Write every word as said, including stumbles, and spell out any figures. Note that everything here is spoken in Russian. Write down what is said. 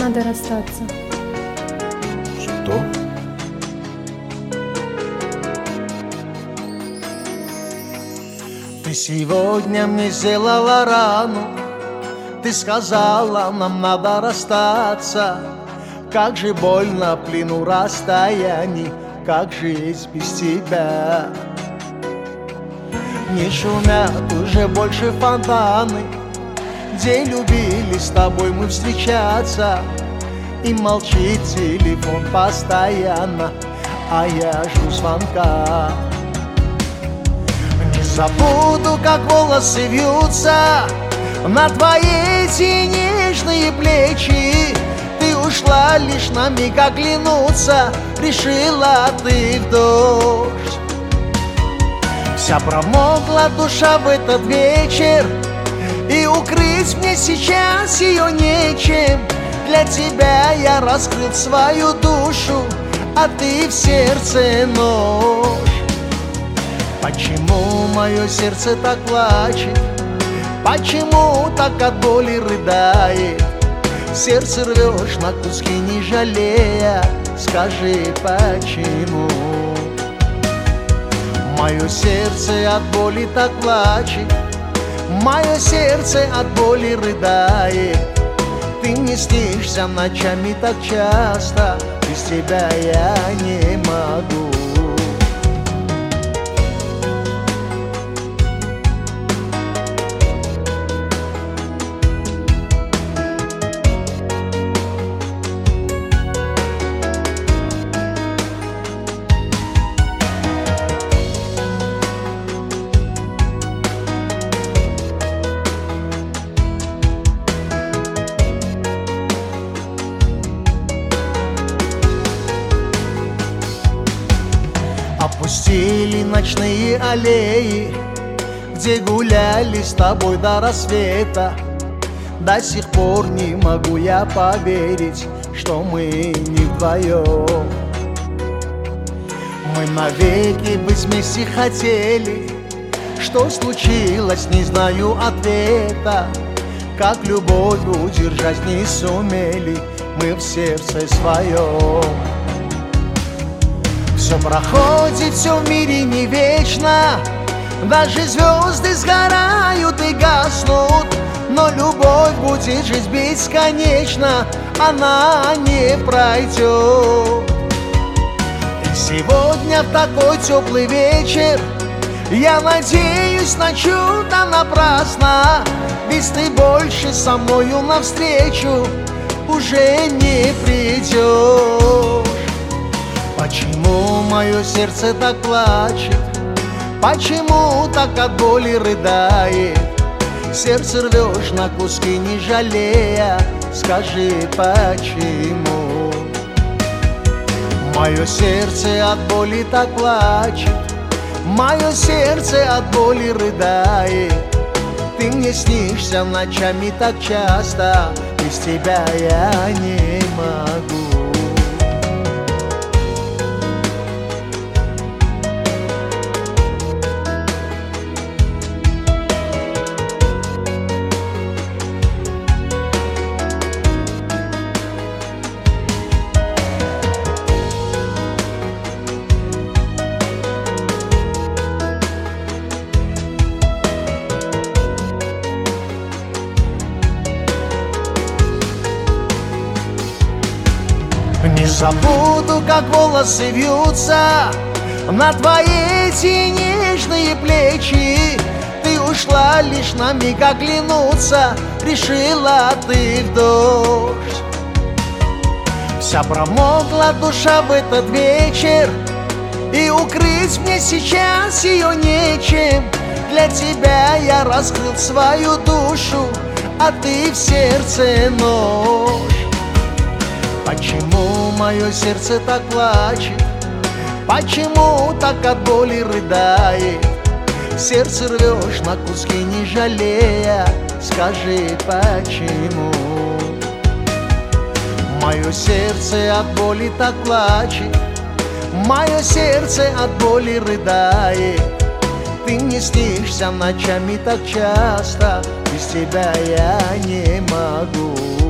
надо расстаться. Что? Ты сегодня мне сделала рану, ты сказала, нам надо расстаться. Как же больно в плену расстояний, как жизнь без тебя. Не шумят уже больше фонтаны, где любили с тобой мы встречаться. И молчит телефон постоянно, а я жду звонка. Не забуду, как волосы вьются на твои эти нежные плечи. Ты ушла лишь на миг оглянуться, решила ты в дождь. Вся промокла душа в этот вечер, и укрыть мне сейчас ее нечем. Для тебя я раскрыл свою душу, а ты в сердце нож. Почему мое сердце так плачет? Почему так от боли рыдает? Сердце рвешь на куски, не жалея. Скажи, почему? Мое сердце от боли так плачет, мое сердце от боли рыдает. Ты мне снишься ночами так часто, без тебя я не могу. Опустили ночные аллеи, где гуляли с тобой до рассвета. До сих пор не могу я поверить, что мы не вдвоем. Мы навеки быть вместе хотели. Что случилось, не знаю ответа. Как любовь удержать не сумели мы в сердце своем. Все проходит, все в мире не вечно. Даже звезды сгорают и гаснут, но любовь будет жить бесконечно, она не пройдет. И сегодня в такой теплый вечер я надеюсь на чудо напрасно. Ведь ты больше со мною навстречу уже не придешь. Почему мое сердце так плачет? Почему так от боли рыдает? Сердце рвешь на куски, не жалея. Скажи, почему? Мое сердце от боли так плачет, мое сердце от боли рыдает. Ты мне снишься ночами так часто, без тебя я не могу. Не забуду, как волосы вьются на твои эти нежные плечи. Ты ушла лишь на миг оглянуться, решила ты в дождь. Вся промокла душа в этот вечер, и укрыть мне сейчас ее нечем. Для тебя я раскрыл свою душу, а ты в сердце нож. Почему мое сердце так плачет? Почему так от боли рыдает? Сердце рвешь на куски, не жалея. Скажи, почему? Мое сердце от боли так плачет, мое сердце от боли рыдает. Ты мне снишься ночами так часто, без тебя я не могу.